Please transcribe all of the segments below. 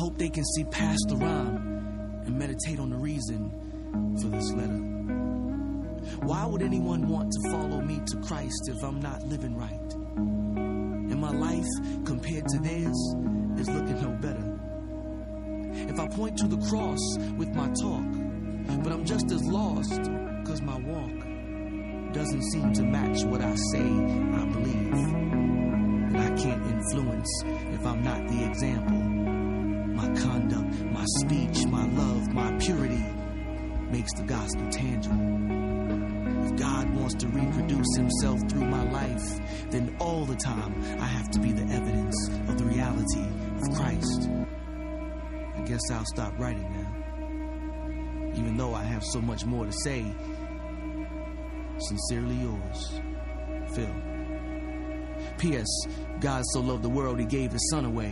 hope they can see past the rhyme and meditate on the reason for this letter. Why would anyone want to follow me to Christ if I'm not living right? And my life, compared to theirs, is looking no better. If I point to the cross with my talk, but I'm just as lost because my walk doesn't seem to match what I say I believe. And I can't influence if I'm not the example. My conduct, my speech, my love, my purity makes the gospel tangible. If God wants to reproduce himself through my life, then all the time I have to be the evidence of the reality of Christ. I guess I'll stop writing now, even though I have so much more to say. Sincerely yours, Phil. P.S. God so loved the world he gave his son away.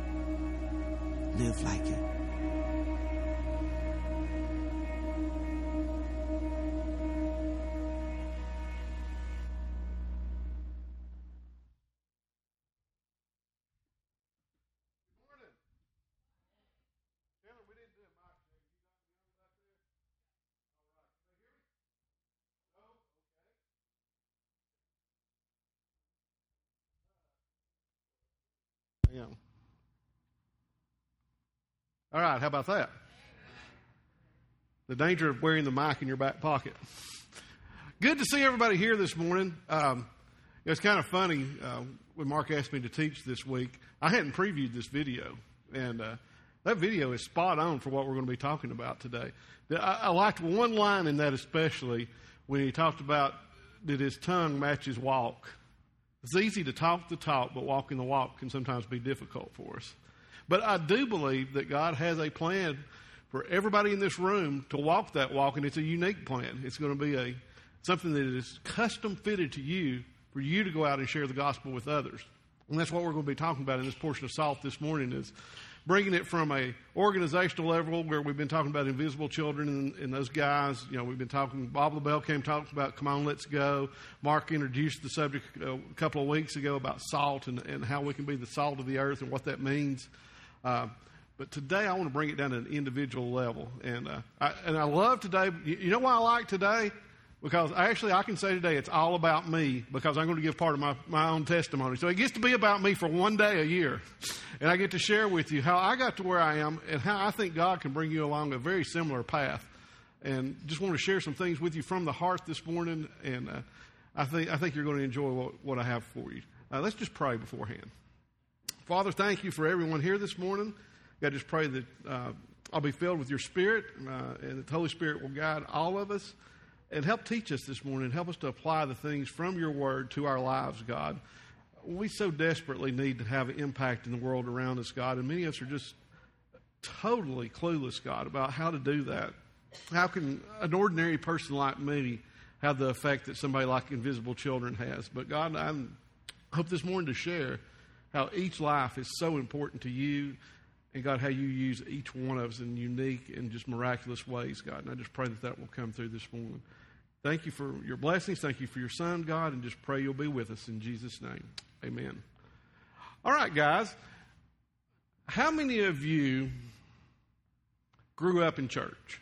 Live like it. Yeah. All right, how about that? The danger of wearing the mic in your back pocket. Good to see everybody here this morning. It's kind of funny, when Mark asked me to teach this week, I hadn't previewed this video, and that video is spot on for what we're going to be talking about today. I liked one line in that especially when he talked about that his tongue matches walk. It's easy to talk the talk, but walking the walk can sometimes be difficult for us. But I do believe that God has a plan for everybody in this room to walk that walk, and it's a unique plan. It's going to be something that is custom fitted to you for you to go out and share the gospel with others. And that's what we're going to be talking about in this portion of SALT this morning, is bringing it from a organizational level where we've been talking about invisible children and those guys. You know, we've been talking, Bob LaBelle talked about Come On, Let's Go. Mark introduced the subject a couple of weeks ago about salt and how we can be the salt of the earth and what that means. But today I want to bring it down to an individual level. And I love today. You know why I like today? Because actually I can say today it's all about me, because I'm going to give part of my own testimony. So it gets to be about me for one day a year. And I get to share with you how I got to where I am and how I think God can bring you along a very similar path. And just want to share some things with you from the heart this morning. And I think you're going to enjoy what I have for you. Let's just pray beforehand. Father, thank you for everyone here this morning. God, just pray that I'll be filled with your Spirit and that the Holy Spirit will guide all of us. And help teach us this morning. Help us to apply the things from your word to our lives, God. We so desperately need to have an impact in the world around us, God. And many of us are just totally clueless, God, about how to do that. How can an ordinary person like me have the effect that somebody like Invisible Children has? But God, I hope this morning to share how each life is so important to you. And God, how you use each one of us in unique and just miraculous ways, God. And I just pray that will come through this morning. Thank you for your blessings. Thank you for your son, God. And just pray you'll be with us in Jesus' name. Amen. All right, guys. How many of you grew up in church?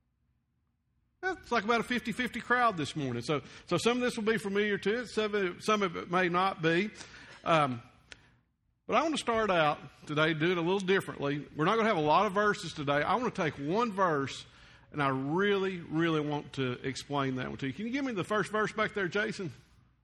It's like about a 50-50 crowd this morning. So some of this will be familiar to it. Some of it may not be. But I want to start out today doing it a little differently. We're not going to have a lot of verses today. I want to take one verse, and I really, really want to explain that one to you. Can you give me the first verse back there, Jason?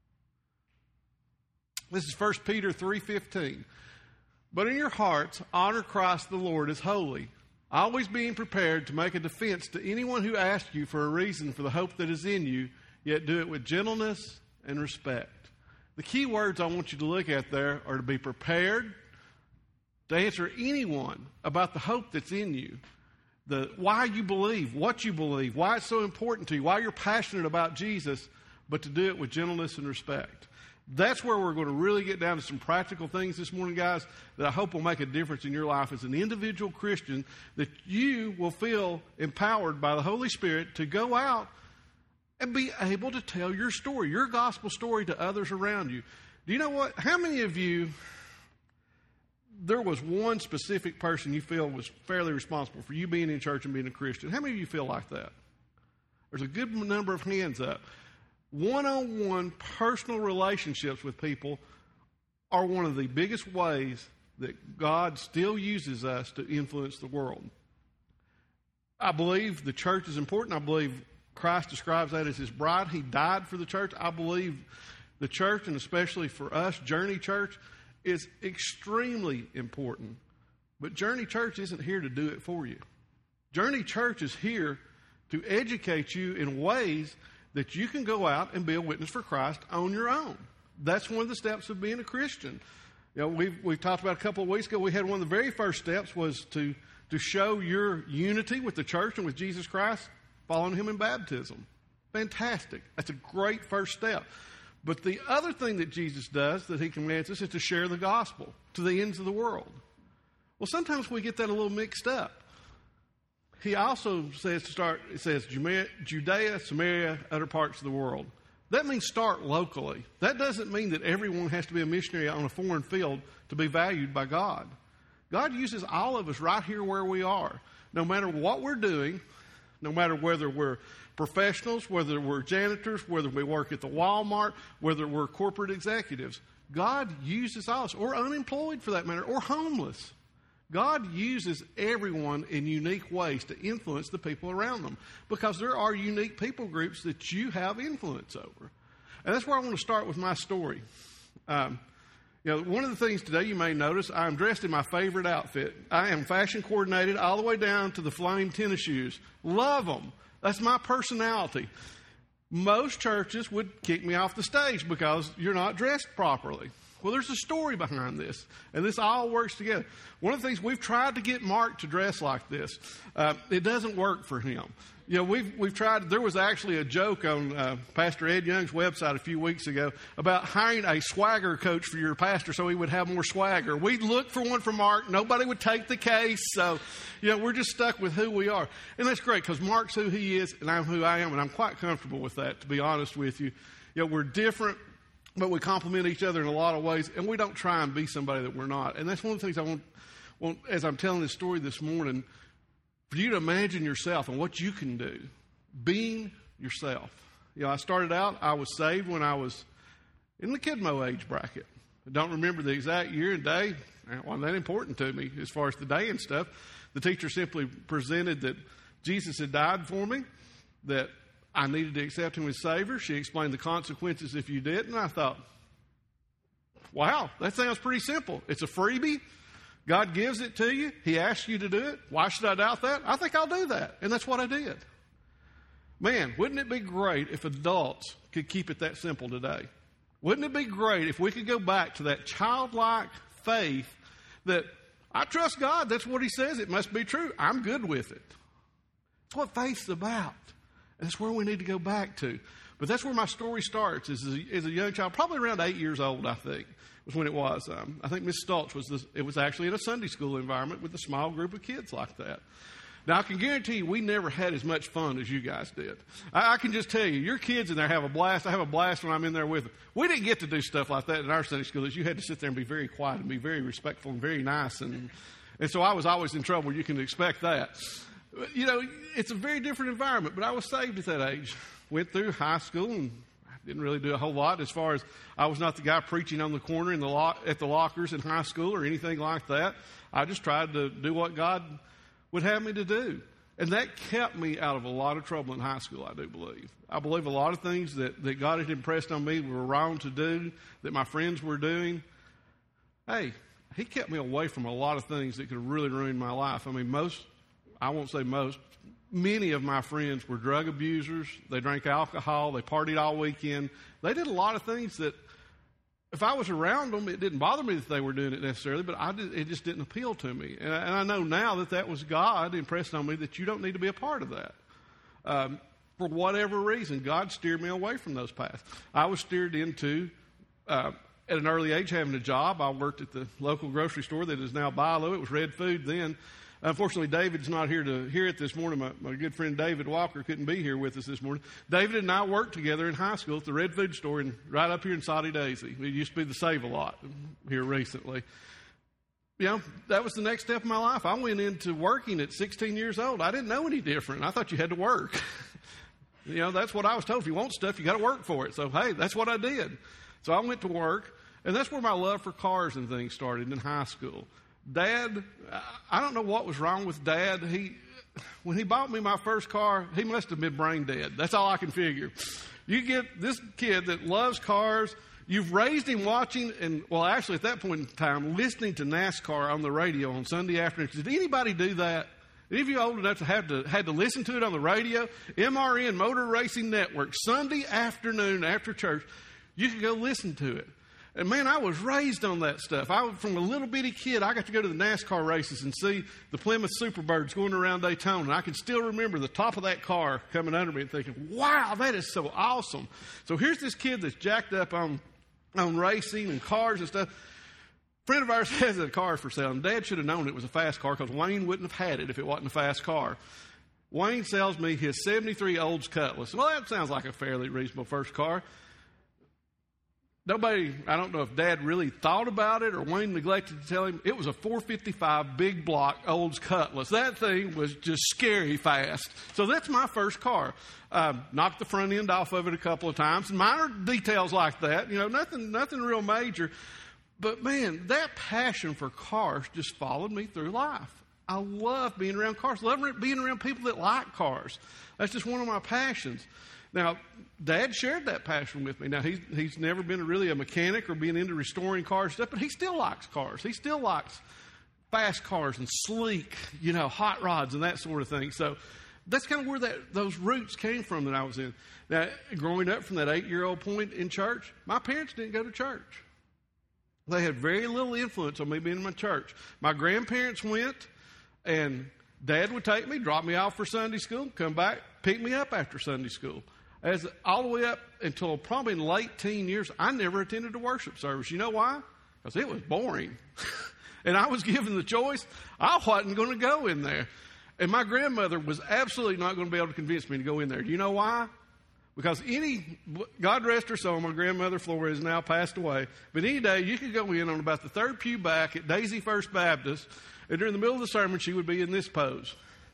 This is 1 Peter 3:15. But in your hearts, honor Christ the Lord as holy, always being prepared to make a defense to anyone who asks you for a reason for the hope that is in you, yet do it with gentleness and respect. The key words I want you to look at there are to be prepared to answer anyone about the hope that's in you, why you believe, what you believe, why it's so important to you, why you're passionate about Jesus, but to do it with gentleness and respect. That's where we're going to really get down to some practical things this morning, guys, that I hope will make a difference in your life as an individual Christian, that you will feel empowered by the Holy Spirit to go out and be able to tell your story, your gospel story, to others around you. Do you know what? How many of you, there was one specific person you feel was fairly responsible for you being in church and being a Christian, how many of you feel like that? There's a good number of hands up. One-on-one personal relationships with people are one of the biggest ways that God still uses us to influence the world. I believe the church is important. I believe Christ describes that as his bride. He died for the church. I believe the church, and especially for us, Journey Church, is extremely important. But Journey Church isn't here to do it for you. Journey Church is here to educate you in ways that you can go out and be a witness for Christ on your own. That's one of the steps of being a Christian. You know, we've talked about a couple of weeks ago, we had one of the very first steps was to show your unity with the church and with Jesus Christ, following him in baptism. Fantastic. That's a great first step. But the other thing that Jesus does that he commands us is to share the gospel to the ends of the world. Well, sometimes we get that a little mixed up. He also says Judea, Samaria, other parts of the world. That means start locally. That doesn't mean that everyone has to be a missionary on a foreign field to be valued by God. God uses all of us right here where we are. No matter what we're doing, no matter whether we're professionals, whether we're janitors, whether we work at the Walmart, whether we're corporate executives, God uses us, or unemployed for that matter, or homeless. God uses everyone in unique ways to influence the people around them because there are unique people groups that you have influence over. And that's where I want to start with my story. One of the things today you may notice, I'm dressed in my favorite outfit. I am fashion coordinated all the way down to the flame tennis shoes. Love them. That's my personality. Most churches would kick me off the stage because you're not dressed properly. Well, there's a story behind this, and this all works together. One of the things, we've tried to get Mark to dress like this. It doesn't work for him. You know, we've tried. There was actually a joke on Pastor Ed Young's website a few weeks ago about hiring a swagger coach for your pastor so he would have more swagger. We looked for one for Mark. Nobody would take the case. So, we're just stuck with who we are. And that's great because Mark's who he is and I'm who I am, and I'm quite comfortable with that, to be honest with you. We're different, but we complement each other in a lot of ways, and we don't try and be somebody that we're not. And that's one of the things I want as I'm telling this story this morning, for you to imagine yourself and what you can do, being yourself. I started out, I was saved when I was in the Kidmo age bracket. I don't remember the exact year and day. It wasn't that important to me as far as the day and stuff. The teacher simply presented that Jesus had died for me, that I needed to accept him as Savior. She explained the consequences if you did, and I thought, wow, that sounds pretty simple. It's a freebie. God gives it to you. He asks you to do it. Why should I doubt that? I think I'll do that. And that's what I did. Man, wouldn't it be great if adults could keep it that simple today? Wouldn't it be great if we could go back to that childlike faith that I trust God. That's what he says. It must be true. I'm good with it. That's what faith's about. And that's where we need to go back to. But that's where my story starts, as a young child, probably around 8 years old, I think, was when it was. I think Miss Stoltz it was actually in a Sunday school environment with a small group of kids like that. Now, I can guarantee you we never had as much fun as you guys did. I can just tell you, your kids in there have a blast. I have a blast when I'm in there with them. We didn't get to do stuff like that in our Sunday school. You had to sit there and be very quiet and be very respectful and very nice. And so I was always in trouble. You can expect that. It's a very different environment, but I was saved at that age. Went through high school and didn't really do a whole lot as far as I was not the guy preaching on the corner at the lockers in high school or anything like that. I just tried to do what God would have me to do. And that kept me out of a lot of trouble in high school, I do believe. I believe a lot of things that God had impressed on me were wrong to do, that my friends were doing. Hey, he kept me away from a lot of things that could have really ruined my life. I mean, many of my friends were drug abusers. They drank alcohol. They partied all weekend. They did a lot of things that if I was around them, it didn't bother me that they were doing it necessarily, but it just didn't appeal to me. And I know now that was God impressed on me that you don't need to be a part of that. For whatever reason, God steered me away from those paths. I was steered into, at an early age, having a job. I worked at the local grocery store that is now Bilo. It was Red Food then. Unfortunately, David's not here to hear it this morning. My good friend David Walker couldn't be here with us this morning. David and I worked together in high school at the Red Food store right up here in Soddy Daisy. It used to be the Save-A-Lot here recently. that was the next step of my life. I went into working at 16 years old. I didn't know any different. I thought you had to work. That's what I was told. If you want stuff, you got to work for it. So, hey, that's what I did. So I went to work, and that's where my love for cars and things started in high school. Dad, I don't know what was wrong with Dad. When he bought me my first car, he must have been brain dead. That's all I can figure. You get this kid that loves cars. You've raised him watching, actually at that point in time, listening to NASCAR on the radio on Sunday afternoons. Did anybody do that? Any of you old enough to had to listen to it on the radio? MRN, Motor Racing Network, Sunday afternoon after church, you could go listen to it. And man, I was raised on that stuff. From a little bitty kid, I got to go to the NASCAR races and see the Plymouth Superbirds going around Daytona. And I can still remember the top of that car coming under me and thinking, wow, that is so awesome. So here's this kid that's jacked up on racing and cars and stuff. A friend of ours has a car for sale, and Dad should have known it was a fast car because Wayne wouldn't have had it if it wasn't a fast car. Wayne sells me his 73 Olds Cutlass. Well, that sounds like a fairly reasonable first car. I don't know if Dad really thought about it or Wayne neglected to tell him. It was a 455 big block Olds Cutlass. That thing was just scary fast. So that's my first car. Knocked the front end off of it a couple of times. Minor details like that. Nothing real major. But man, that passion for cars just followed me through life. I love being around cars. Love being around people that like cars. That's just one of my passions. Now, Dad shared that passion with me. Now, he's never been really a mechanic or being into restoring cars and stuff, but he still likes cars. He still likes fast cars and sleek, hot rods and that sort of thing. So that's kind of where those roots came from that I was in. Now, growing up from that 8-year-old point in church, my parents didn't go to church. They had very little influence on me being in my church. My grandparents went, and Dad would take me, drop me off for Sunday school, come back, pick me up after Sunday school. All the way up until probably in late teen years, I never attended a worship service. You know why? Because it was boring. And I was given the choice. I wasn't going to go in there. And my grandmother was absolutely not going to be able to convince me to go in there. Do you know why? Because God rest her soul, my grandmother Flora has now passed away. But any day you could go in on about the third pew back at Daisy First Baptist, and during the middle of the sermon, she would be in this pose.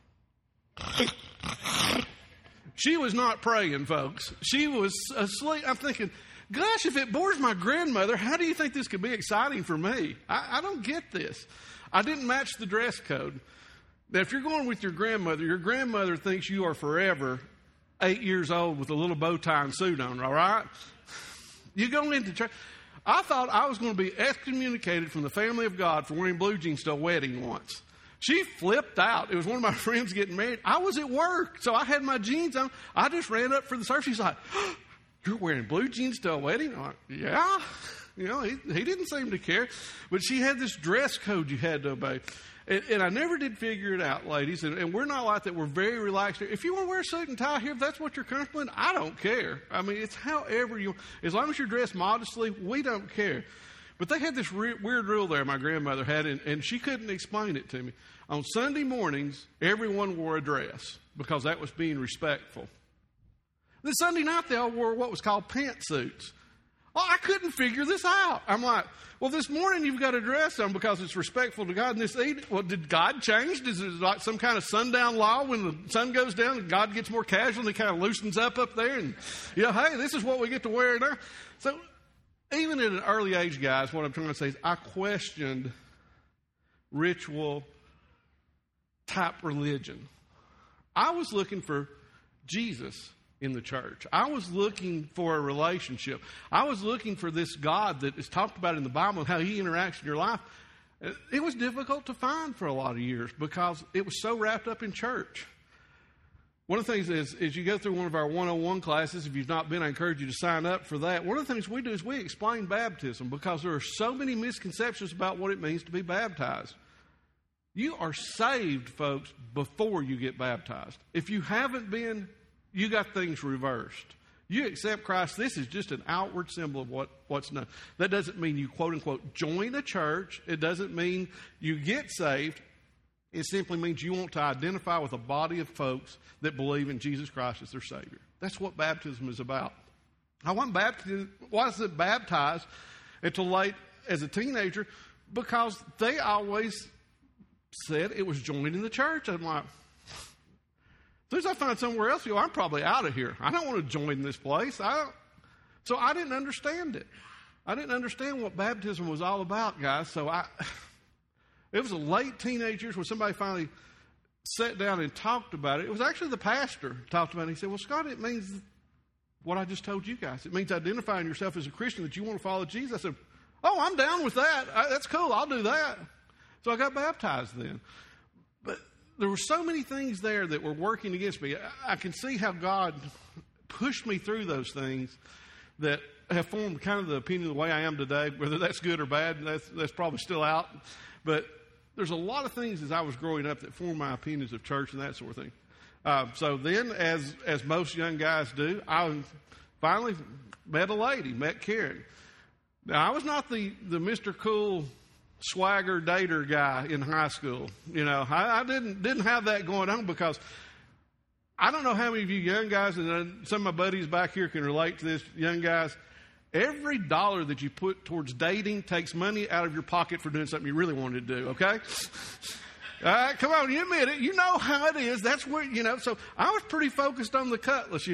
She was not praying, folks. She was asleep. I'm thinking, gosh, if it bores my grandmother, how do you think this could be exciting for me? I don't get this. I didn't match the dress code. Now, if you're going with your grandmother thinks you are forever 8 years old with a little bow tie and suit on, all right? You go into church. I thought I was going to be excommunicated from the family of God for wearing blue jeans to a wedding once. She flipped out. It was one of my friends getting married. I was at work, so I had my jeans on. I just ran up for the service. She's like, oh, you're wearing blue jeans to a wedding? I'm like, yeah. He didn't seem to care. But she had this dress code you had to obey. And I never did figure it out, ladies. And we're not like that. We're very relaxed. If you want to wear a suit and tie here, if that's what you're comfortable in, I don't care. I mean, it's however you, as long as you're dressed modestly, we don't care. But they had this weird rule there my grandmother had, and she couldn't explain it to me. On Sunday mornings, everyone wore a dress because that was being respectful. Then Sunday night, they all wore what was called pantsuits. Oh, I couldn't figure this out. I'm like, well, this morning you've got a dress on because it's respectful to God. And this evening, well, did God change? Is it like some kind of sundown law when the sun goes down and God gets more casual and he kind of loosens up there? And, hey, this is what we get to wear now. So even at an early age, guys, what I'm trying to say is I questioned ritual type religion. I was looking for Jesus in the church. I was looking for a relationship. I was looking for this God that is talked about in the Bible and how he interacts in your life. It was difficult to find for a lot of years because it was so wrapped up in church. One of the things is you go through one of our 101 classes. If you've not been, I encourage you to sign up for that. One of the things we do is we explain baptism because there are so many misconceptions about what it means to be baptized. You are saved, folks, before you get baptized. If you haven't been, you got things reversed. You accept Christ, this is just an outward symbol of what's known. That doesn't mean you, quote unquote, join a church. It doesn't mean you get saved. It simply means you want to identify with a body of folks that believe in Jesus Christ as their Savior. That's what baptism is about. I wasn't baptized until late as a teenager because they always said it was joining the church. I'm like, as soon as I find somewhere else to go, I'm probably out of here. I don't want to join this place. So I didn't understand it. I didn't understand what baptism was all about, guys. So it was a late teenage years when somebody finally sat down and talked about it. It was actually the pastor who talked about it. He said, well, Scott, it means what I just told you guys. It means identifying yourself as a Christian, that you want to follow Jesus. I said, oh, I'm down with that. That's cool. I'll do that. So I got baptized then. But there were so many things there that were working against me. I can see how God pushed me through those things that have formed kind of the opinion of the way I am today. Whether that's good or bad, that's probably still out. But there's a lot of things as I was growing up that formed my opinions of church and that sort of thing. So then, as most young guys do, I finally met Karen. Now, I was not the Mr. Cool swagger dater guy in high school. You know, I didn't have that going on, because I don't know how many of you young guys, and some of my buddies back here can relate to this, young guys. Every dollar that you put towards dating takes money out of your pocket for doing something you really wanted to do, okay? All right, come on, you admit it. You know how it is. That's where, so I was pretty focused on the Cutlass,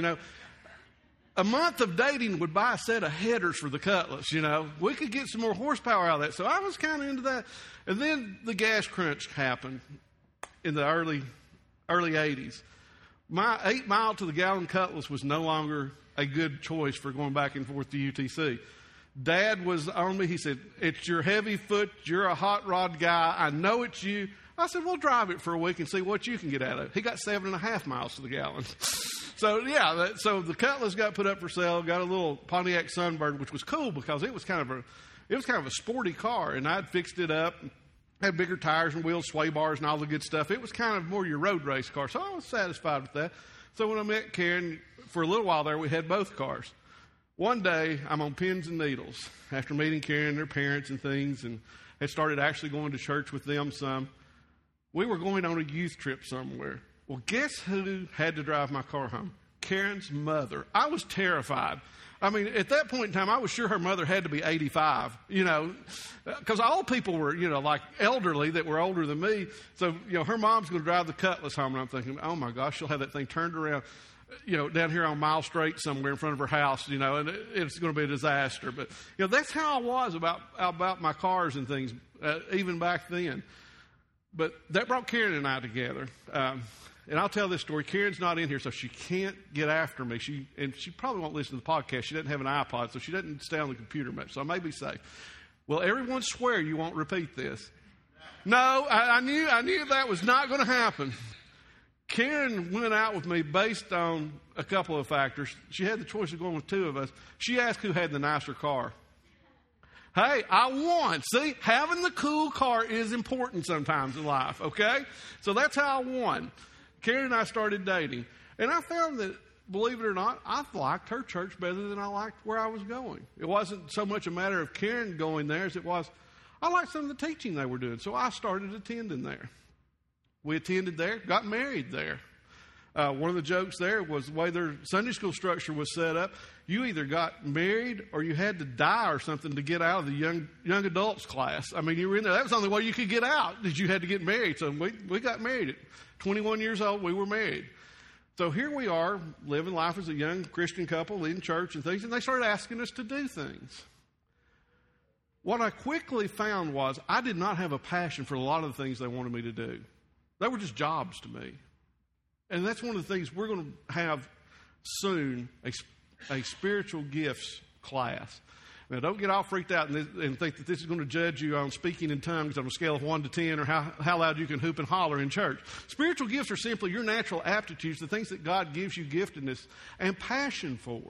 A month of dating would buy a set of headers for the Cutlass, We could get some more horsepower out of that. So I was kind of into that. And then the gas crunch happened in the early 80s. My 8 mile to the gallon Cutlass was no longer a good choice for going back and forth to UTC. Dad was on me. He said, it's your heavy foot. You're a hot rod guy. I know it's you. I said, well, drive it for a week and see what you can get out of it. He got 7.5 miles to the gallon. So the Cutlass got put up for sale. Got a little Pontiac Sunbird, which was cool because it was kind of a sporty car, and I'd fixed it up. Had bigger tires and wheels, sway bars, and all the good stuff. It was kind of more your road race car, so I was satisfied with that. So when I met Karen, for a little while there, we had both cars. One day, I'm on pins and needles after meeting Karen and their parents and things, and had started actually going to church with them some. We were going on a youth trip somewhere. Well, guess who had to drive my car home? Karen's mother. I was terrified. I mean, at that point in time, I was sure her mother had to be 85, because all people were, like elderly that were older than me. So, her mom's going to drive the Cutlass home, and I'm thinking, oh my gosh, she'll have that thing turned around, down here on Mile Straight somewhere in front of her house, and it's going to be a disaster. But, that's how I was about my cars and things, even back then. But that brought Karen and I together. And I'll tell this story. Karen's not in here, so she can't get after me. She probably won't listen to the podcast. She doesn't have an iPod, so she doesn't stay on the computer much. So I may be safe. Will everyone swear you won't repeat this? No, I knew that was not going to happen. Karen went out with me based on a couple of factors. She had the choice of going with two of us. She asked who had the nicer car. Hey, I won. See, having the cool car is important sometimes in life, okay? So that's how I won. Karen and I started dating. And I found that, believe it or not, I liked her church better than I liked where I was going. It wasn't so much a matter of Karen going there as it was, I liked some of the teaching they were doing. So I started attending there. We attended there, got married there. One of the jokes there was the way their Sunday school structure was set up. You either got married or you had to die or something to get out of the young adults class. I mean, you were in there. That was the only way you could get out, is you had to get married. So we got married at 21 years old. We were married. So here we are living life as a young Christian couple, leading church and things, and they started asking us to do things. What I quickly found was I did not have a passion for a lot of the things they wanted me to do. They were just jobs to me. And that's one of the things we're going to have soon, a spiritual gifts class. Now, don't get all freaked out and think that this is going to judge you on speaking in tongues on a scale of 1 to 10 or how loud you can hoop and holler in church. Spiritual gifts are simply your natural aptitudes, the things that God gives you giftedness and passion for.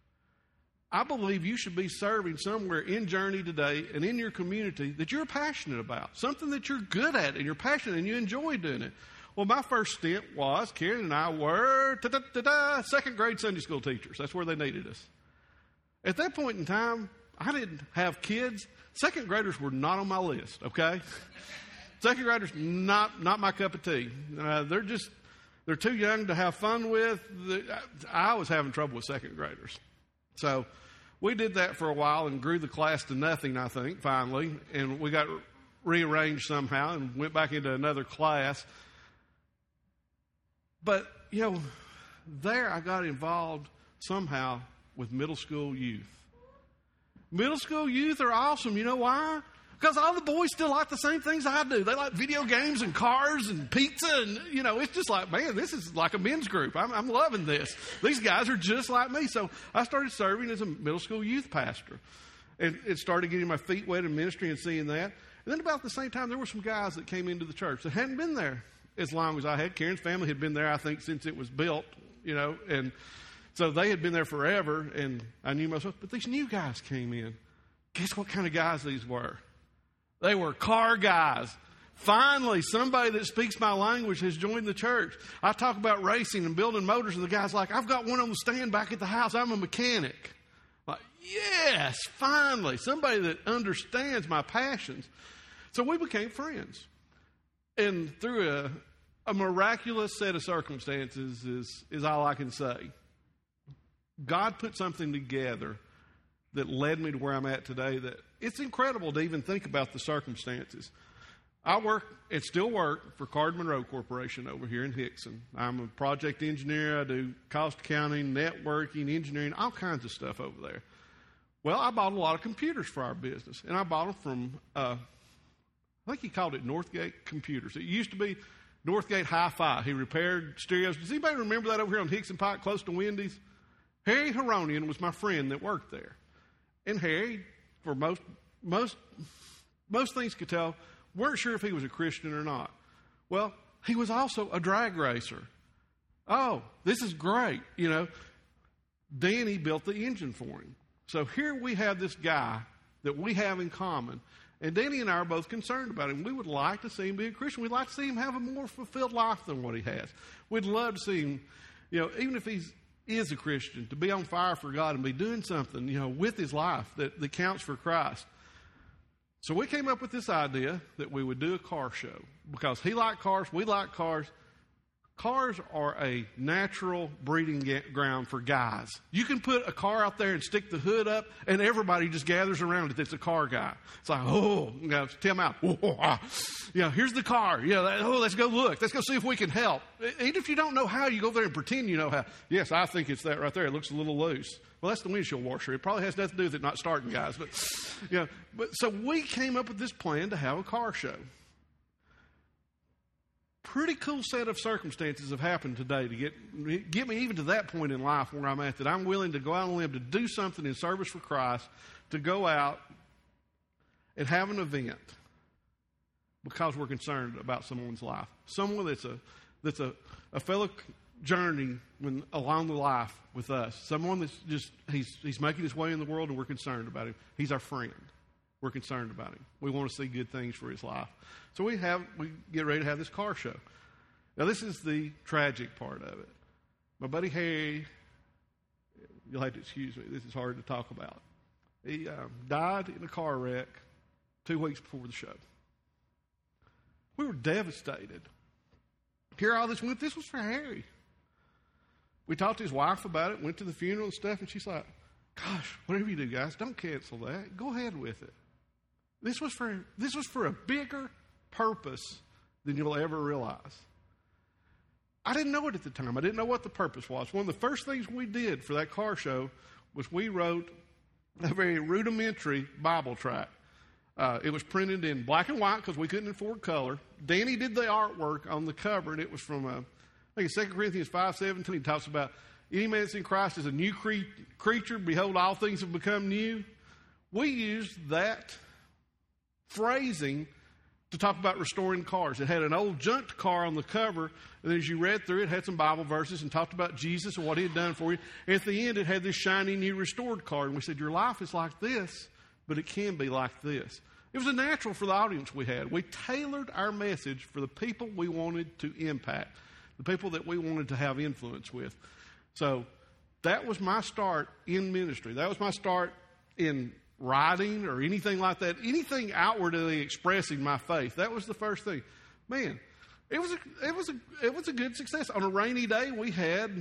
I believe you should be serving somewhere in Journey today and in your community that you're passionate about, something that you're good at and you're passionate and you enjoy doing it. Well, my first stint was Karen and I were second grade Sunday school teachers. That's where they needed us. At that point in time, I didn't have kids. Second graders were not on my list, okay? Second graders, not my cup of tea. They're too young to have fun with. I was having trouble with second graders. So we did that for a while and grew the class to nothing, I think, finally. And we got rearranged somehow and went back into another class. But, there I got involved somehow with middle school youth. Middle school youth are awesome. You know why? Because all the boys still like the same things I do. They like video games and cars and pizza. And, it's just like, man, this is like a men's group. I'm loving this. These guys are just like me. So I started serving as a middle school youth pastor. And it started getting my feet wet in ministry and seeing that. And then about the same time, there were some guys that came into the church that hadn't been there as long as I had. Karen's family had been there, I think, since it was built, and so they had been there forever, and I knew myself. But these new guys came in. Guess what kind of guys these were? They were car guys. Finally, somebody that speaks my language has joined the church. I talk about racing and building motors, and the guy's like, I've got one on the stand back at the house. I'm a mechanic. Like, yes, finally, somebody that understands my passions. So we became friends. And through a miraculous set of circumstances is all I can say. God put something together that led me to where I'm at today that it's incredible to even think about the circumstances. I work and still work for Card Monroe Corporation over here in Hickson. I'm a project engineer. I do cost accounting, networking, engineering, all kinds of stuff over there. Well, I bought a lot of computers for our business, and I bought them from, I think he called it Northgate Computers. It used to be Northgate Hi-Fi. He repaired stereos. Does anybody remember that over here on Hickson Pike, close to Wendy's? Harry Heronian was my friend that worked there. And Harry, for most things could tell, weren't sure if he was a Christian or not. Well, he was also a drag racer. Oh, this is great. Danny built the engine for him. So here we have this guy that we have in common. And Danny and I are both concerned about him. We would like to see him be a Christian. We'd like to see him have a more fulfilled life than what he has. We'd love to see him, even if he is a Christian, to be on fire for God and be doing something, with his life that counts for Christ. So we came up with this idea that we would do a car show because he liked cars, we like cars. Cars are a natural breeding ground for guys. You can put a car out there and stick the hood up, and everybody just gathers around it. It's a car guy. It's like, Tim out. Here's the car. Let's go look. Let's go see if we can help. Even if you don't know how, you go there and pretend you know how. Yes, I think it's that right there. It looks a little loose. Well, that's the windshield washer. It probably has nothing to do with it not starting, guys. But so we came up with this plan to have a car show. Pretty cool set of circumstances have happened today to get me even to that point in life where I'm at, that I'm willing to go out on a limb to do something in service for Christ, to go out and have an event because we're concerned about someone's life. Someone that's a fellow journey along the life with us. Someone that's just, he's making his way in the world and we're concerned about him. He's our friend. We're concerned about him. We want to see good things for his life. So we get ready to have this car show. Now, this is the tragic part of it. My buddy Harry, you'll have to excuse me, this is hard to talk about. He died in a car wreck 2 weeks before the show. We were devastated. Here all this went, this was for Harry. We talked to his wife about it, went to the funeral and stuff, and she's like, gosh, whatever you do, guys, don't cancel that. Go ahead with it. This was for a bigger purpose than you'll ever realize. I didn't know it at the time. I didn't know what the purpose was. One of the first things we did for that car show was we wrote a very rudimentary Bible tract. It was printed in black and white because we couldn't afford color. Danny did the artwork on the cover, and it was from, I think it's 2 Corinthians 5:17. It talks about any man that's in Christ is a new creature. Behold, all things have become new. We used that phrasing to talk about restoring cars. It had an old junked car on the cover, and as you read through it, it had some Bible verses and talked about Jesus and what he had done for you. And at the end, it had this shiny new restored car, and we said, your life is like this, but it can be like this. It was a natural for the audience we had. We tailored our message for the people we wanted to impact, the people that we wanted to have influence with. So that was my start in ministry. That was my start in writing or anything like that, anything outwardly expressing my faith. That was the first thing. Man, it was a good success. On a rainy day, we had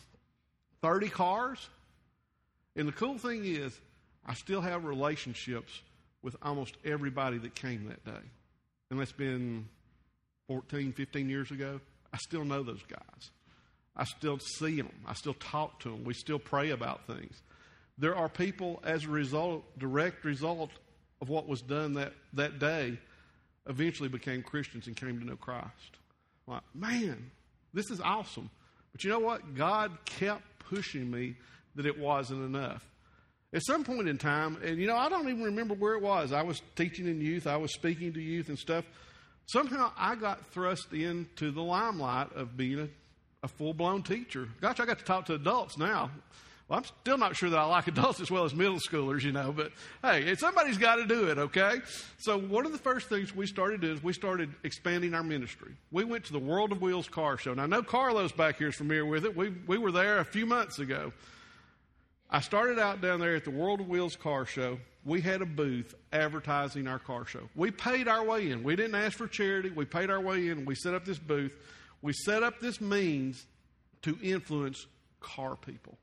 30 cars. And the cool thing is, I still have relationships with almost everybody that came that day. and that's been 14, 15 years ago, I still know those guys. I still see them. I still talk to them. We still pray about things. There are people, as a result, direct result of what was done that day, eventually became Christians and came to know Christ. Like, man, this is awesome. But you know what? God kept pushing me that it wasn't enough. At some point in time, and I don't even remember where it was. I was teaching in youth. I was speaking to youth and stuff. Somehow I got thrust into the limelight of being a full-blown teacher. Gosh, I got to talk to adults now. Well, I'm still not sure that I like adults as well as middle schoolers, but hey, somebody's got to do it, okay? So one of the first things we started to do is we started expanding our ministry. We went to the World of Wheels car show. Now, I know Carlos back here is familiar with it. We were there a few months ago. I started out down there at the World of Wheels car show. We had a booth advertising our car show. We paid our way in. We didn't ask for charity. We paid our way in. We set up this booth. We set up this means to influence car people.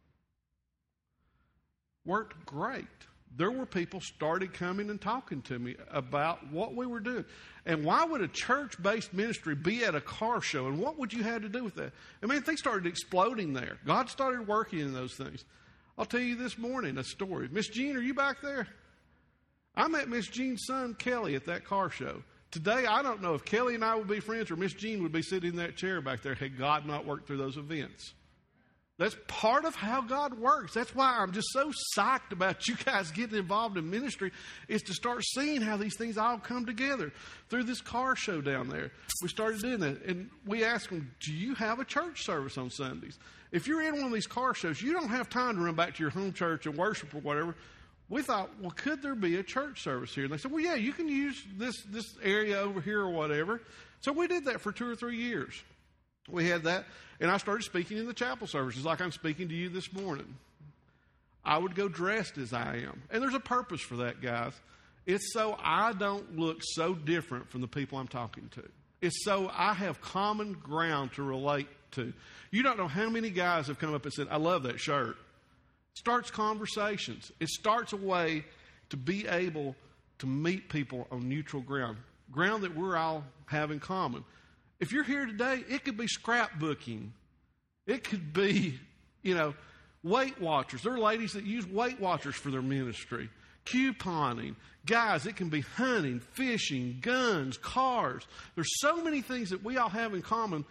Worked great. There were people started coming and talking to me about what we were doing. And why would a church-based ministry be at a car show? And what would you have to do with that? I mean, things started exploding there. God started working in those things. I'll tell you this morning a story. Miss Jean, are you back there? I met Miss Jean's son, Kelly, at that car show. Today, I don't know if Kelly and I would be friends or Miss Jean would be sitting in that chair back there had God not worked through those events. That's part of how God works. That's why I'm just so psyched about you guys getting involved in ministry, is to start seeing how these things all come together. Through this car show down there, we started doing that. And we asked them, do you have a church service on Sundays? If you're in one of these car shows, you don't have time to run back to your home church and worship or whatever. We thought, well, could there be a church service here? And they said, well, yeah, you can use this area over here or whatever. So we did that for 2 or 3 years. We had that, and I started speaking in the chapel services like I'm speaking to you this morning. I would go dressed as I am. And there's a purpose for that, guys. It's so I don't look so different from the people I'm talking to. It's so I have common ground to relate to. You don't know how many guys have come up and said, I love that shirt. It starts conversations. It starts a way to be able to meet people on neutral ground that we're all have in common. If you're here today, it could be scrapbooking. It could be, Weight Watchers. There are ladies that use Weight Watchers for their ministry. Couponing. Guys, it can be hunting, fishing, guns, cars. There's so many things that we all have in common.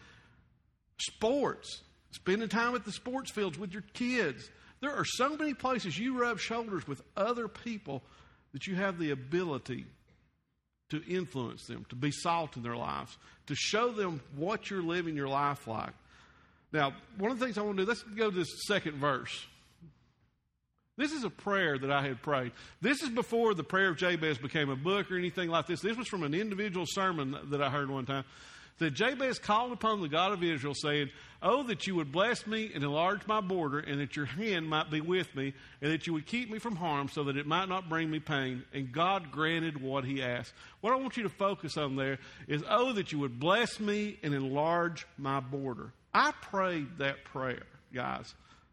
Sports. Spending time at the sports fields with your kids. There are so many places you rub shoulders with other people that you have the ability to influence them, to be salt in their lives, to show them what you're living your life like. Now, one of the things I want to do, let's go to this second verse. This is a prayer that I had prayed. This is before the prayer of Jabez became a book or anything like this. This was from an individual sermon that I heard one time. That Jabez called upon the God of Israel, saying, oh, that you would bless me and enlarge my border, and that your hand might be with me, and that you would keep me from harm, so that it might not bring me pain. And God granted what he asked. What I want you to focus on there is, oh, that you would bless me and enlarge my border. I prayed that prayer, guys,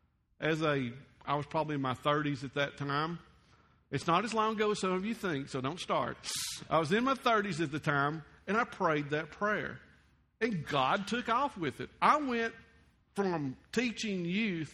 I was probably in my 30s at that time. It's not as long ago as some of you think, so don't start. I was in my 30s at the time, and I prayed that prayer. And God took off with it. I went from teaching youth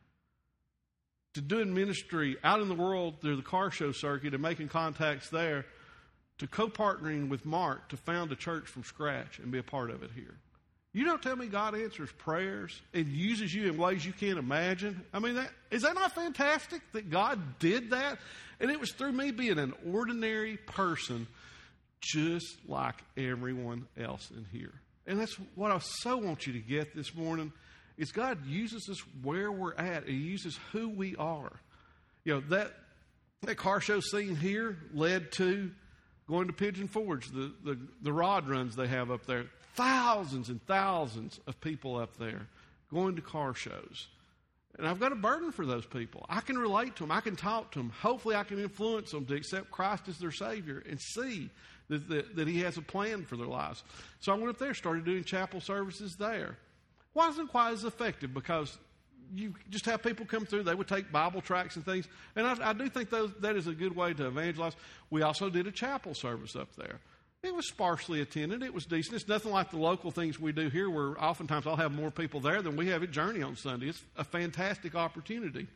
to doing ministry out in the world through the car show circuit and making contacts there to co-partnering with Mark to found a church from scratch and be a part of it here. You don't tell me God answers prayers and uses you in ways you can't imagine. I mean, is that not fantastic that God did that? And it was through me being an ordinary person just like everyone else in here. And that's what I so want you to get this morning, is God uses us where we're at. He uses who we are. That car show scene here led to going to Pigeon Forge, the rod runs they have up there. Thousands and thousands of people up there going to car shows. And I've got a burden for those people. I can relate to them. I can talk to them. Hopefully I can influence them to accept Christ as their Savior and see that he has a plan for their lives. So I went up there, started doing chapel services there. Wasn't quite as effective because you just have people come through. They would take Bible tracts and things. And I do think that is a good way to evangelize. We also did a chapel service up there. It was sparsely attended. It was decent. It's nothing like the local things we do here where oftentimes I'll have more people there than we have at Journey on Sunday. It's a fantastic opportunity.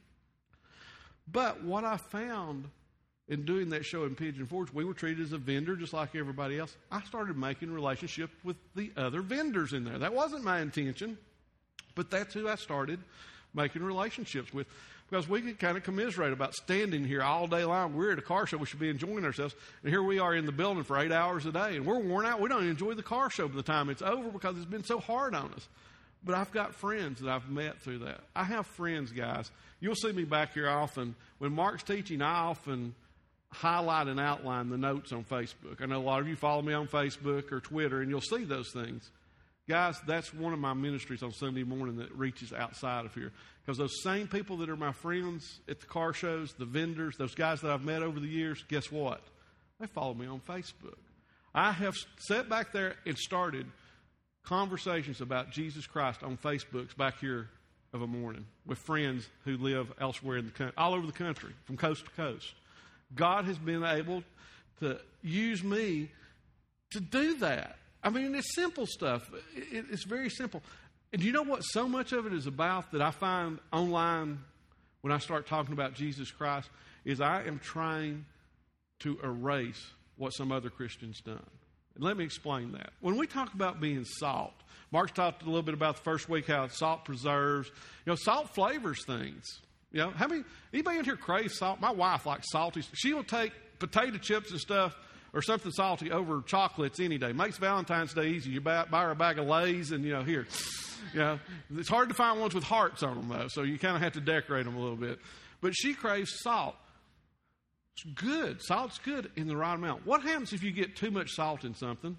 But what I found in doing that show in Pigeon Forge, we were treated as a vendor just like everybody else. I started making relationships with the other vendors in there. That wasn't my intention, but that's who I started making relationships with. Because we could kind of commiserate about standing here all day long. We're at a car show. We should be enjoying ourselves. And here we are in the building for 8 hours a day. And we're worn out. We don't even enjoy the car show by the time it's over because it's been so hard on us. But I've got friends that I've met through that. I have friends, guys. You'll see me back here often. When Mark's teaching, I often highlight and outline the notes on Facebook. I know a lot of you follow me on Facebook or Twitter, and you'll see those things. Guys, that's one of my ministries on Sunday morning that reaches outside of here. Because those same people that are my friends at the car shows, the vendors, those guys that I've met over the years, guess what? They follow me on Facebook. I have sat back there and started conversations about Jesus Christ on Facebook back here of a morning with friends who live elsewhere in the country, all over the country, from coast to coast. God has been able to use me to do that. I mean, it's simple stuff. It's very simple. And you know what so much of it is about that I find online when I start talking about Jesus Christ is I am trying to erase what some other Christian's done. And let me explain that. When we talk about being salt, Mark's talked a little bit about the first week how salt preserves. You know, salt flavors things. You know, anybody in here craves salt? My wife likes salty. She will take potato chips and stuff or something salty over chocolates any day. Makes Valentine's Day easy. You buy her a bag of Lay's and, here. It's hard to find ones with hearts on them, though, so you kind of have to decorate them a little bit. But she craves salt. It's good. Salt's good in the right amount. What happens if you get too much salt in something?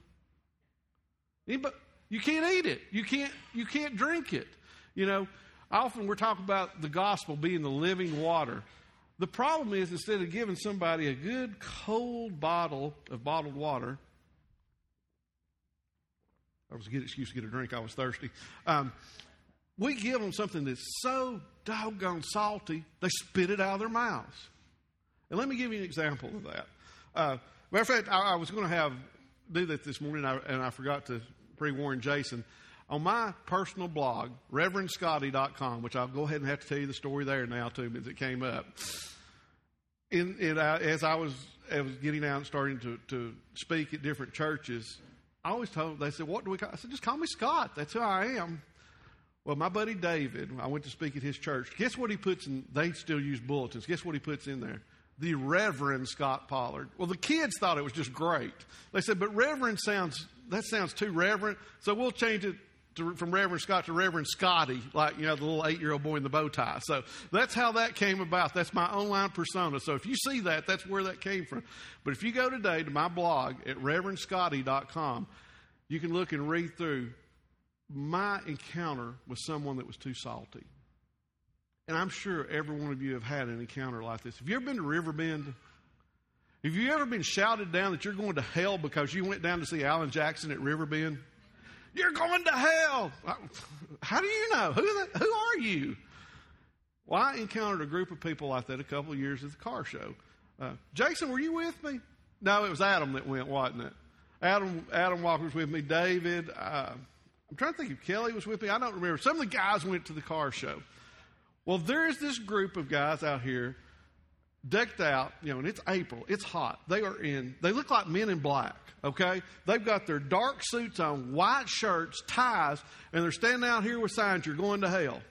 You can't eat it. You can't drink it. Often we're talking about the gospel being the living water. The problem is instead of giving somebody a good cold bottle of bottled water, that was a good excuse to get a drink. I was thirsty. We give them something that's so doggone salty, they spit it out of their mouths. And let me give you an example of that. Matter of fact, I was going to do that this morning, and I forgot to pre-warn Jason. On my personal blog, ReverendScotty.com, which I'll go ahead and have to tell you the story there now, too, as it came up. As I was getting out and starting to speak at different churches, I always they said, what do we call? I said, just call me Scott. That's who I am. Well, my buddy David, I went to speak at his church. Guess what he puts in? They still use bulletins. Guess what he puts in there? The Reverend Scott Pollard. Well, the kids thought it was just great. They said, but Reverend sounds too reverent, so we'll change it from Reverend Scott to Reverend Scotty, like, the little 8-year-old boy in the bow tie. So that's how that came about. That's my online persona. So if you see that, that's where that came from. But if you go today to my blog at ReverendScotty.com, you can look and read through my encounter with someone that was too salty. And I'm sure every one of you have had an encounter like this. Have you ever been to Riverbend? Have you ever been shouted down that you're going to hell because you went down to see Alan Jackson at Riverbend? You're going to hell. How do you know? Who are you? Well, I encountered a group of people like that a couple of years at the car show. Jason, were you with me? No, it was Adam that went, wasn't it? Adam Walker was with me. David. I'm trying to think if Kelly was with me. I don't remember. Some of the guys went to the car show. Well, there's this group of guys out here decked out, and it's April. It's hot. They look like men in black, okay? They've got their dark suits on, white shirts, ties, and they're standing out here with signs, you're going to hell.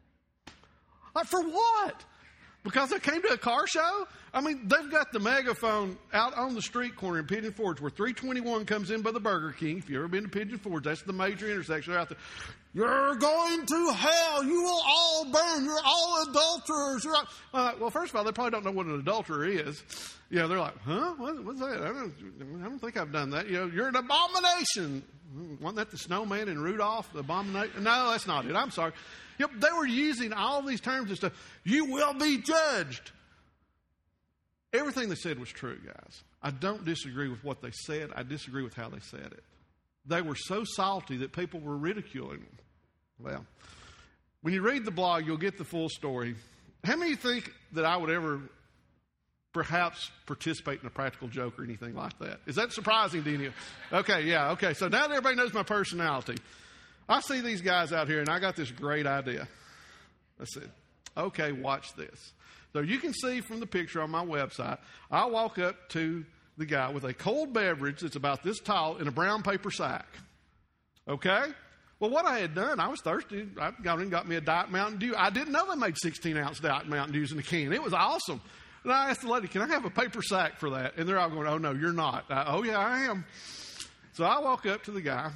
Like, for what? Because they came to a car show? I mean, they've got the megaphone out on the street corner in Pigeon Forge where 321 comes in by the Burger King. If you've ever been to Pigeon Forge, that's the major intersection out there. You're going to hell. You will all burn. You're all adulterers. Well, first of all, they probably don't know what an adulterer is. They're like, huh? What's that? I don't think I've done that. You're an abomination. Wasn't that the snowman in Rudolph? The abomination? No, that's not it. I'm sorry. Yep, they were using all these terms and stuff. You will be judged. Everything they said was true, guys. I don't disagree with what they said. I disagree with how they said it. They were so salty that people were ridiculing them. Well, when you read the blog, you'll get the full story. How many think that I would ever perhaps participate in a practical joke or anything like that. Is that surprising to you? Okay, yeah, okay. So now that everybody knows my personality, I see these guys out here, and I got this great idea. I said, okay, watch this. So you can see from the picture on my website, I walk up to the guy with a cold beverage that's about this tall in a brown paper sack. Okay? Well, what I had done, I was thirsty. I got in and got me a Diet Mountain Dew. I didn't know they made 16-ounce Diet Mountain Dews in a can. It was awesome. And I asked the lady, can I have a paper sack for that? And they're all going, oh, no, you're not. Oh, yeah, I am. So I walk up to the guy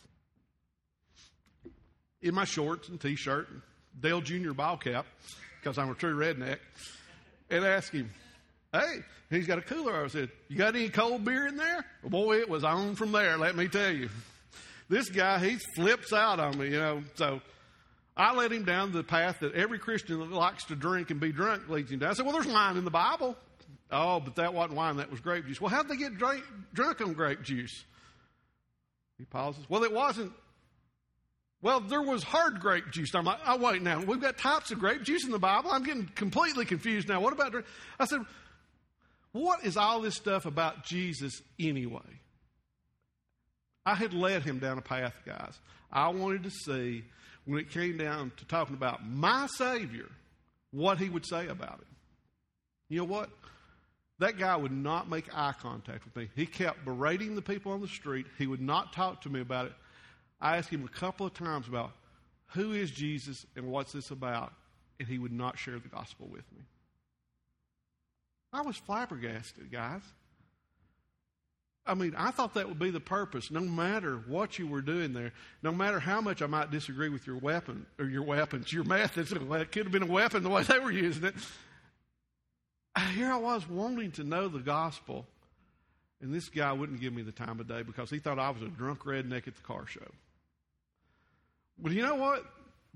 in my shorts and T-shirt, and Dale Jr. ball cap, because I'm a true redneck, and ask him, hey, he's got a cooler. I said, you got any cold beer in there? Well, boy, it was on from there, let me tell you. This guy, he flips out on me, So I led him down the path that every Christian that likes to drink and be drunk leads him down. I said, well, there's wine in the Bible. Oh, but that wasn't wine, that was grape juice. Well, how'd they get drunk on grape juice? He pauses. Well, it wasn't. Well, there was hard grape juice. I'm like, oh, wait, now, we've got types of grape juice in the Bible. I'm getting completely confused now. What about drink? I said, what is all this stuff about Jesus anyway? I had led him down a path, guys. I wanted to see, when it came down to talking about my Savior, what he would say about it. You know what? That guy would not make eye contact with me. He kept berating the people on the street. He would not talk to me about it. I asked him a couple of times about who is Jesus and what's this about, and he would not share the gospel with me. I was flabbergasted, guys. I mean, I thought that would be the purpose. No matter what you were doing there, no matter how much I might disagree with your weapon or your weapons, your methods, it could have been a weapon the way they were using it. Here I was wanting to know the gospel, and this guy wouldn't give me the time of day because he thought I was a drunk redneck at the car show. But you know what?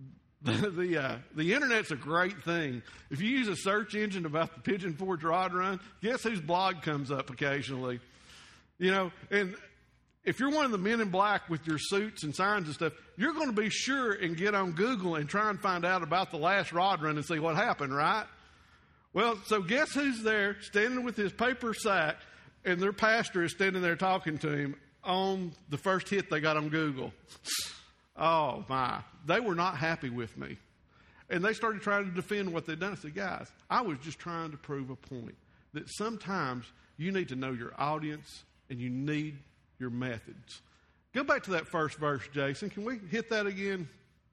The internet's a great thing. If you use a search engine about the Pigeon Forge Rod Run, guess whose blog comes up occasionally? And if you're one of the men in black with your suits and signs and stuff, you're going to be sure and get on Google and try and find out about the last rod run and see what happened, right? Well, so guess who's there standing with his paper sack, and their pastor is standing there talking to him on the first hit they got on Google. Oh, my. They were not happy with me. And they started trying to defend what they'd done. I said, guys, I was just trying to prove a point that sometimes you need to know your audience and you need your methods. Go back to that first verse, Jason. Can we hit that again?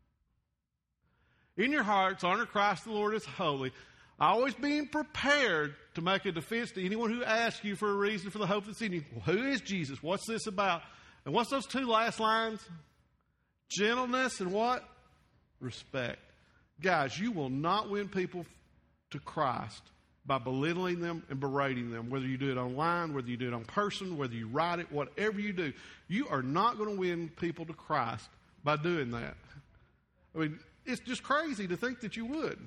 In your hearts, honor Christ the Lord as holy, always being prepared to make a defense to anyone who asks you for a reason for the hope that's in you. Well, who is Jesus? What's this about? And what's those two last lines? Gentleness and what? Respect. Guys, you will not win people to Christ by belittling them and berating them, whether you do it online, whether you do it on person, whether you write it, whatever you do. You are not going to win people to Christ by doing that. I mean, it's just crazy to think that you would.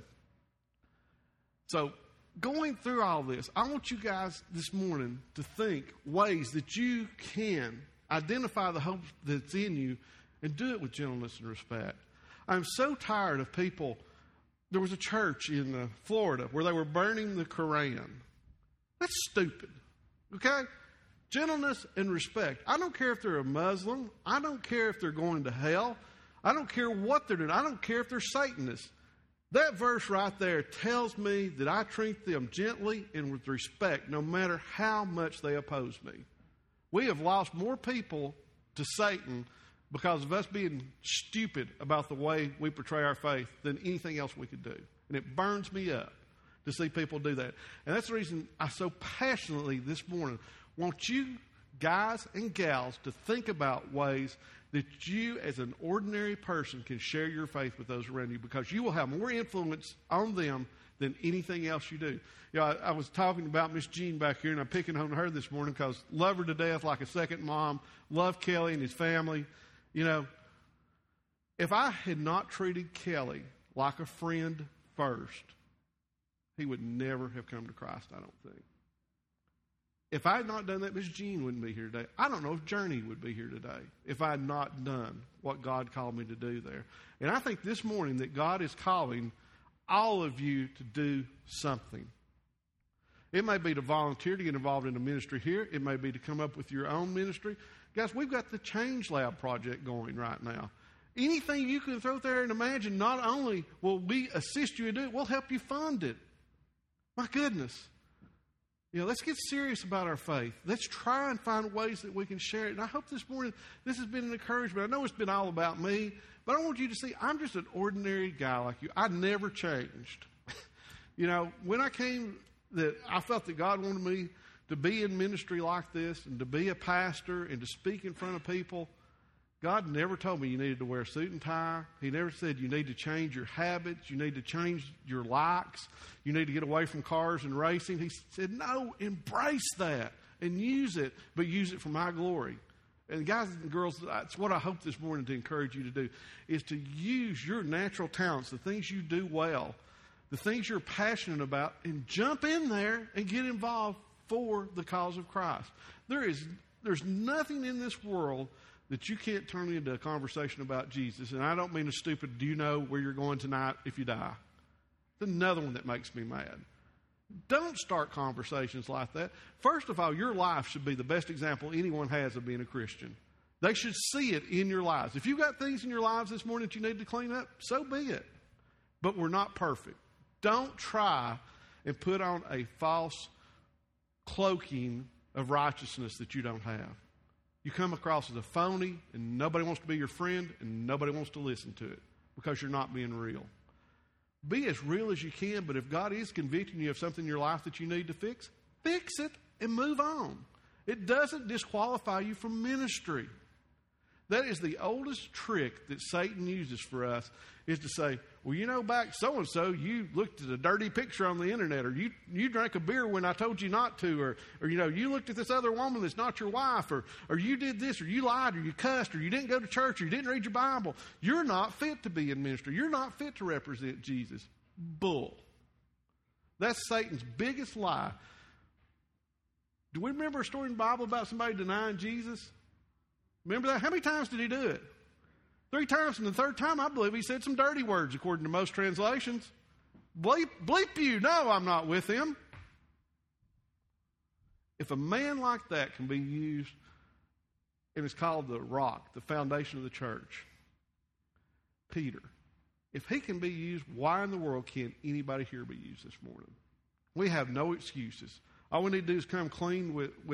So, going through all this, I want you guys this morning to think ways that you can identify the hope that's in you and do it with gentleness and respect. I'm so tired of people. There was a church in Florida where they were burning the Quran. That's stupid. Okay? Gentleness and respect. I don't care if they're a Muslim. I don't care if they're going to hell. I don't care what they're doing. I don't care if they're Satanists. That verse right there tells me that I treat them gently and with respect no matter how much they oppose me. We have lost more people to Satan because of us being stupid about the way we portray our faith than anything else we could do. And it burns me up to see people do that. And that's the reason I so passionately this morning want you guys and gals to think about ways that you as an ordinary person can share your faith with those around you, because you will have more influence on them than anything else you do. I was talking about Miss Jean back here, and I'm picking on her this morning because love her to death like a second mom, love Kelly and his family. If I had not treated Kelly like a friend first, he would never have come to Christ, I don't think. If I had not done that, Miss Jean wouldn't be here today. I don't know if Journey would be here today if I had not done what God called me to do there. And I think this morning that God is calling all of you to do something. It may be to volunteer to get involved in a ministry here. It may be to come up with your own ministry. Guys, we've got the Change Lab project going right now. Anything you can throw there and imagine, not only will we assist you in doing it, we'll help you fund it. My goodness. Let's get serious about our faith. Let's try and find ways that we can share it. And I hope this morning this has been an encouragement. I know it's been all about me, but I want you to see I'm just an ordinary guy like you. I never changed. When I came, that I felt that God wanted me to be in ministry like this and to be a pastor and to speak in front of people. God never told me you needed to wear a suit and tie. He never said you need to change your habits. You need to change your likes. You need to get away from cars and racing. He said, no, embrace that and use it, but use it for my glory. And guys and girls, that's what I hope this morning to encourage you to do, is to use your natural talents, the things you do well, the things you're passionate about, and jump in there and get involved for the cause of Christ. There's nothing in this world that you can't turn into a conversation about Jesus. And I don't mean a stupid, do you know where you're going tonight if you die? It's another one that makes me mad. Don't start conversations like that. First of all, your life should be the best example anyone has of being a Christian. They should see it in your lives. If you've got things in your lives this morning that you need to clean up, so be it. But we're not perfect. Don't try and put on a false cloaking of righteousness that you don't have. You come across as a phony, and nobody wants to be your friend, and nobody wants to listen to it because you're not being real. Be as real as you can, but if God is convicting you of something in your life that you need to fix it and move on. It doesn't disqualify you from ministry. That is the oldest trick that Satan uses for us, is to say, well, back so-and-so, you looked at a dirty picture on the internet, or you drank a beer when I told you not to, or you looked at this other woman that's not your wife, or you did this, or you lied, or you cussed, or you didn't go to church, or you didn't read your Bible. You're not fit to be in ministry. You're not fit to represent Jesus. Bull. That's Satan's biggest lie. Do we remember a story in the Bible about somebody denying Jesus? Remember that? How many times did he do it? 3 times, and the third time, I believe he said some dirty words, according to most translations. Bleep you. No, I'm not with him. If a man like that can be used, and it's called the rock, the foundation of the church, Peter, if he can be used, why in the world can't anybody here be used this morning? We have no excuses. All we need to do is come clean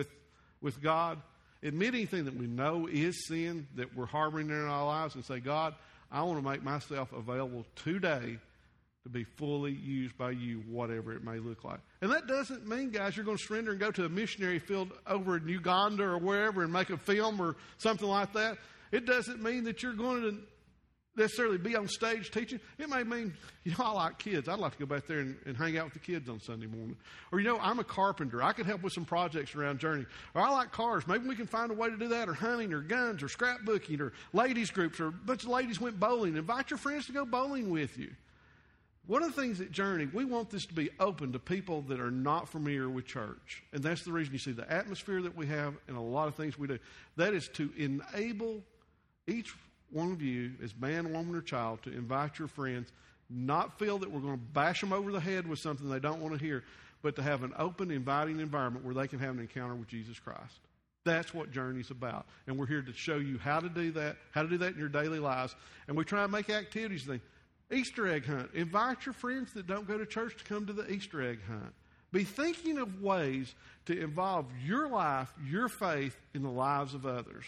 with God, admit anything that we know is sin, that we're harboring in our lives, and say, God, I want to make myself available today to be fully used by you, whatever it may look like. And that doesn't mean, guys, you're going to surrender and go to a missionary field over in Uganda or wherever and make a film or something like that. It doesn't mean that you're going to necessarily be on stage teaching. It may mean, I like kids. I'd like to go back there and hang out with the kids on Sunday morning. Or, I'm a carpenter. I could help with some projects around Journey. Or I like cars. Maybe we can find a way to do that. Or hunting, or guns, or scrapbooking, or ladies groups, or a bunch of ladies went bowling. Invite your friends to go bowling with you. One of the things at Journey, we want this to be open to people that are not familiar with church. And that's the reason you see the atmosphere that we have and a lot of things we do. That is to enable each one of you, as man, woman, or child, to invite your friends, not feel that we're going to bash them over the head with something they don't want to hear, but to have an open, inviting environment where they can have an encounter with Jesus Christ. That's what Journey's about. And we're here to show you how to do that in your daily lives. And we try and make activities. Easter egg hunt. Invite your friends that don't go to church to come to the Easter egg hunt. Be thinking of ways to involve your life, your faith, in the lives of others.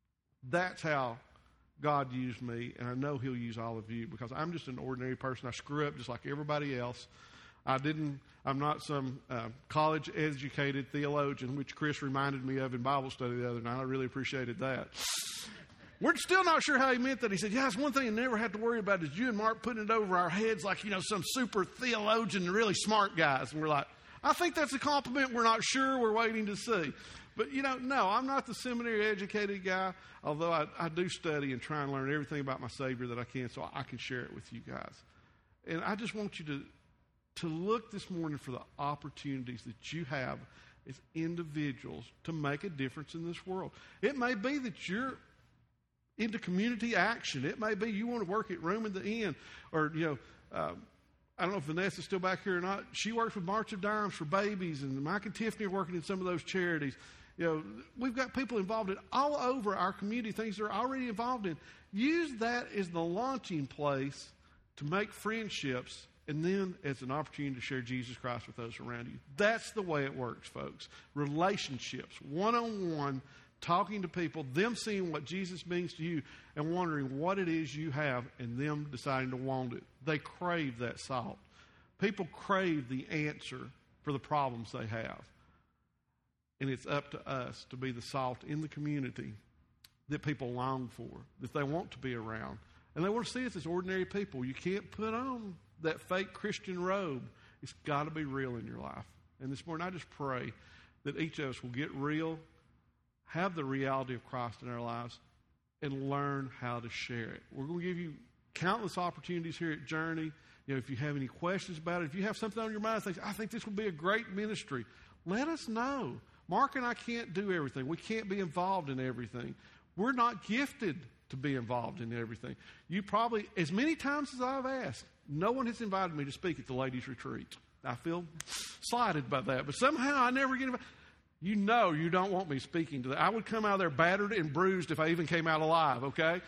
That's how God used me, and I know He'll use all of you, because I'm just an ordinary person. I screw up just like everybody else. I'm not some college-educated theologian, which Chris reminded me of in Bible study the other night. I really appreciated that. We're still not sure how he meant that. He said, it's one thing you never have to worry about is you and Mark putting it over our heads like, some super theologian and really smart guys. And we're like, I think that's a compliment. We're not sure. We're waiting to see. But, no, I'm not the seminary-educated guy, although I do study and try and learn everything about my Savior that I can so I can share it with you guys. And I just want you to look this morning for the opportunities that you have as individuals to make a difference in this world. It may be that you're into community action. It may be you want to work at Room at the Inn, or, I don't know if Vanessa's still back here or not. She works with March of Dimes for babies, and Mike and Tiffany are working in some of those charities. You know, we've got people involved in all over our community, things they're already involved in. Use that as the launching place to make friendships, and then as an opportunity to share Jesus Christ with those around you. That's the way it works, folks. Relationships, one-on-one, talking to people, them seeing what Jesus means to you and wondering what it is you have, and them deciding to want it. They crave that salt. People crave the answer for the problems they have. And it's up to us to be the salt in the community that people long for, that they want to be around. And they want to see us as ordinary people. You can't put on that fake Christian robe. It's got to be real in your life. And this morning I just pray that each of us will get real, have the reality of Christ in our lives, and learn how to share it. We're going to give you countless opportunities here at Journey. You know, if you have any questions about it, if you have something on your mind, I think this would be a great ministry, let us know. Mark and I can't do everything. We can't be involved in everything. We're not gifted to be involved in everything. You probably, as many times as I've asked, no one has invited me to speak at the ladies' retreat. I feel slighted by that, but somehow I never get invited. You know you don't want me speaking to that. I would come out of there battered and bruised if I even came out alive, okay?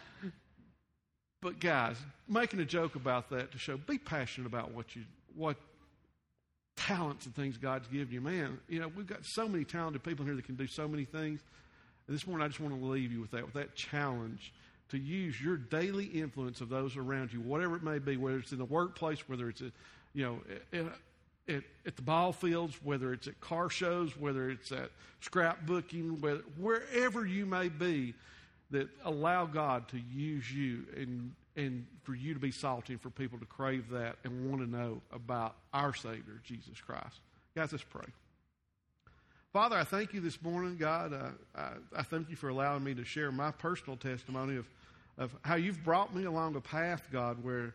But guys, making a joke about that to show, be passionate about what talents and things God's given you. Man, you know, we've got so many talented people here that can do so many things. And this morning I just want to leave you with that challenge to use your daily influence of those around you, whatever it may be, whether it's in the workplace, whether it's at the ball fields, whether it's at car shows, whether it's at scrapbooking, wherever you may be, that allow God to use you and for you to be salty and for people to crave that and want to know about our Savior, Jesus Christ. Guys, let's pray. Father, I thank you this morning, God. I thank you for allowing me to share my personal testimony of how you've brought me along a path, God, where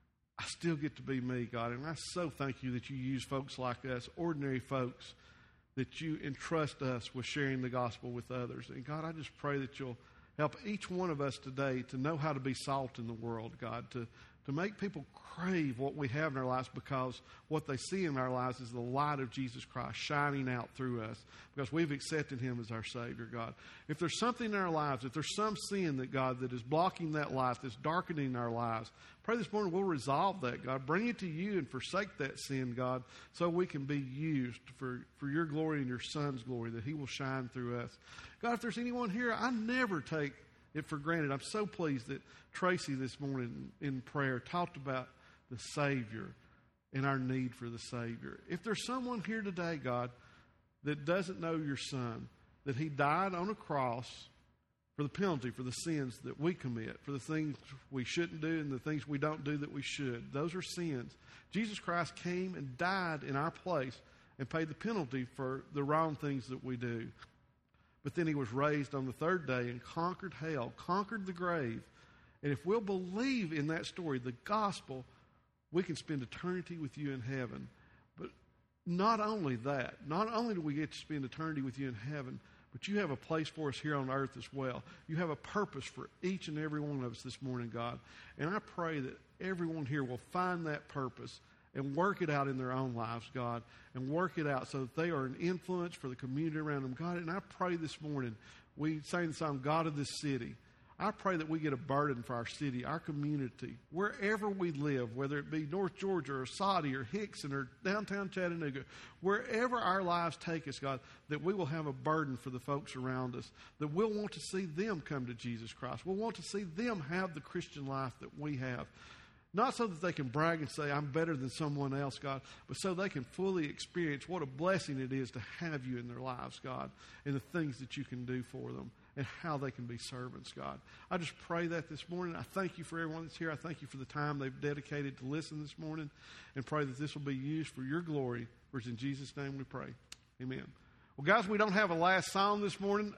I still get to be me, God. And I so thank you that you use folks like us, ordinary folks, that you entrust us with sharing the gospel with others. And God, I just pray that you'll help each one of us today to know how to be salt in the world, God, to make people crave what we have in our lives, because what they see in our lives is the light of Jesus Christ shining out through us because we've accepted him as our Savior, God. If there's something in our lives, if there's some sin that, God, that is blocking that life, that's darkening our lives, pray this morning we'll resolve that, God. Bring it to you and forsake that sin, God, so we can be used for your glory and your Son's glory, that he will shine through us. God, if there's anyone here, I never take it for granted. I'm so pleased that Tracy this morning in prayer talked about the Savior and our need for the Savior. If there's someone here today, God, that doesn't know your Son, that he died on a cross for the penalty, for the sins that we commit, for the things we shouldn't do and the things we don't do that we should. Those are sins. Jesus Christ came and died in our place and paid the penalty for the wrong things that we do. But then he was raised on the third day and conquered hell, conquered the grave. And if we'll believe in that story, the gospel, we can spend eternity with you in heaven. But not only that, not only do we get to spend eternity with you in heaven, but you have a place for us here on earth as well. You have a purpose for each and every one of us this morning, God. And I pray that everyone here will find that purpose and work it out in their own lives, God, and work it out so that they are an influence for the community around them, God. And I pray this morning, we sang the song, God of this city. I pray that we get a burden for our city, our community, wherever we live, whether it be North Georgia or Saudi or Hickson or downtown Chattanooga, wherever our lives take us, God, that we will have a burden for the folks around us, that we'll want to see them come to Jesus Christ. We'll want to see them have the Christian life that we have. Not so that they can brag and say, I'm better than someone else, God, but so they can fully experience what a blessing it is to have you in their lives, God, and the things that you can do for them and how they can be servants, God. I just pray that this morning. I thank you for everyone that's here. I thank you for the time they've dedicated to listen this morning, and pray that this will be used for your glory. For it's in Jesus' name we pray. Amen. Well, guys, we don't have a last song this morning.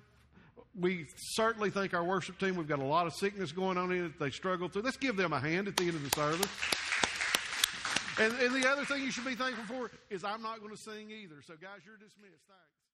We certainly thank our worship team. We've got a lot of sickness going on in it. They struggle through. Let's give them a hand at the end of the service. And the other thing you should be thankful for is I'm not going to sing either. So, guys, you're dismissed. Thanks.